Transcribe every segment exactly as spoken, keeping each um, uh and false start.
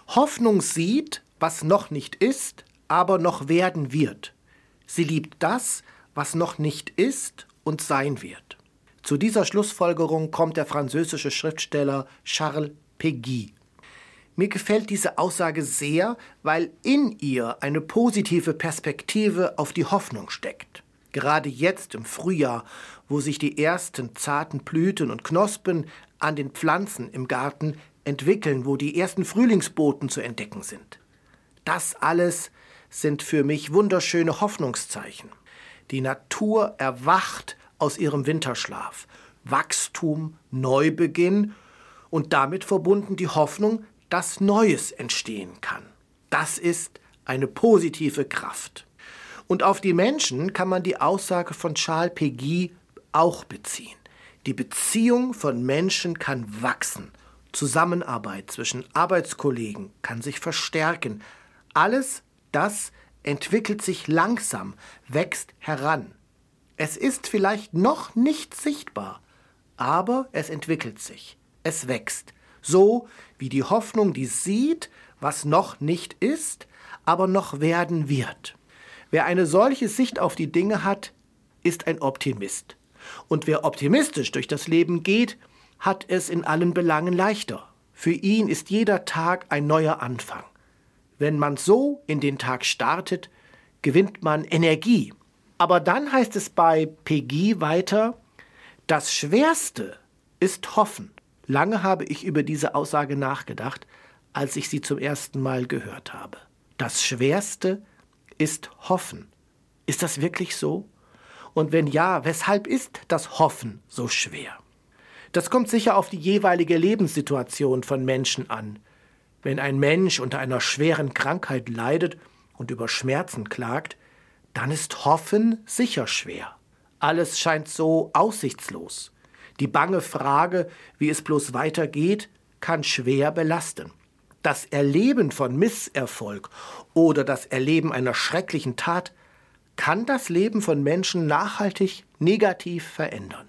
Hoffnung sieht, was noch nicht ist, aber noch werden wird. Sie liebt das, was noch nicht ist und sein wird. Zu dieser Schlussfolgerung kommt der französische Schriftsteller Charles Péguy. Mir gefällt diese Aussage sehr, weil in ihr eine positive Perspektive auf die Hoffnung steckt. Gerade jetzt im Frühjahr, wo sich die ersten zarten Blüten und Knospen an den Pflanzen im Garten entwickeln, wo die ersten Frühlingsboten zu entdecken sind. Das alles sind für mich wunderschöne Hoffnungszeichen. Die Natur erwacht aus ihrem Winterschlaf. Wachstum, Neubeginn und damit verbunden die Hoffnung, dass Neues entstehen kann. Das ist eine positive Kraft. Und auf die Menschen kann man die Aussage von Charles Péguy auch beziehen. Die Beziehung von Menschen kann wachsen. Zusammenarbeit zwischen Arbeitskollegen kann sich verstärken. Alles das entwickelt sich langsam, wächst heran. Es ist vielleicht noch nicht sichtbar, aber es entwickelt sich. Es wächst. So wie die Hoffnung, die sieht, was noch nicht ist, aber noch werden wird. Wer eine solche Sicht auf die Dinge hat, ist ein Optimist. Und wer optimistisch durch das Leben geht, hat es in allen Belangen leichter. Für ihn ist jeder Tag ein neuer Anfang. Wenn man so in den Tag startet, gewinnt man Energie. Aber dann heißt es bei Péguy weiter, das Schwerste ist Hoffen. Lange habe ich über diese Aussage nachgedacht, als ich sie zum ersten Mal gehört habe. Das Schwerste ist Hoffen. Ist das wirklich so? Und wenn ja, weshalb ist das Hoffen so schwer? Das kommt sicher auf die jeweilige Lebenssituation von Menschen an. Wenn ein Mensch unter einer schweren Krankheit leidet und über Schmerzen klagt, dann ist Hoffen sicher schwer. Alles scheint so aussichtslos. Die bange Frage, wie es bloß weitergeht, kann schwer belasten. Das Erleben von Misserfolg oder das Erleben einer schrecklichen Tat kann das Leben von Menschen nachhaltig negativ verändern.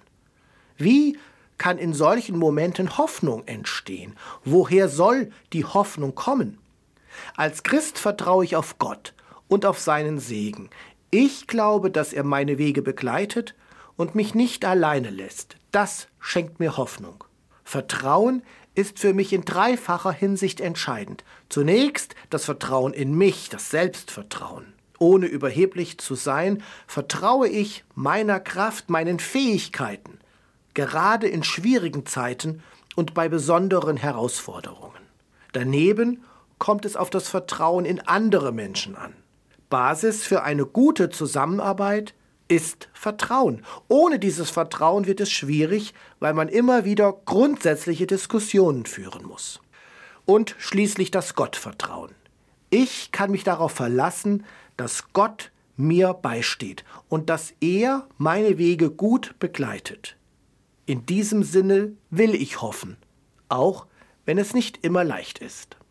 Wie kann in solchen Momenten Hoffnung entstehen? Woher soll die Hoffnung kommen? Als Christ vertraue ich auf Gott und auf seinen Segen. Ich glaube, dass er meine Wege begleitet und mich nicht alleine lässt. Das schenkt mir Hoffnung. Vertrauen ist für mich in dreifacher Hinsicht entscheidend. Zunächst das Vertrauen in mich, das Selbstvertrauen. Ohne überheblich zu sein, vertraue ich meiner Kraft, meinen Fähigkeiten, gerade in schwierigen Zeiten und bei besonderen Herausforderungen. Daneben kommt es auf das Vertrauen in andere Menschen an. Basis für eine gute Zusammenarbeit ist Vertrauen. Ohne dieses Vertrauen wird es schwierig, weil man immer wieder grundsätzliche Diskussionen führen muss. Und schließlich das Gottvertrauen. Ich kann mich darauf verlassen, dass Gott mir beisteht und dass er meine Wege gut begleitet. In diesem Sinne will ich hoffen, auch wenn es nicht immer leicht ist.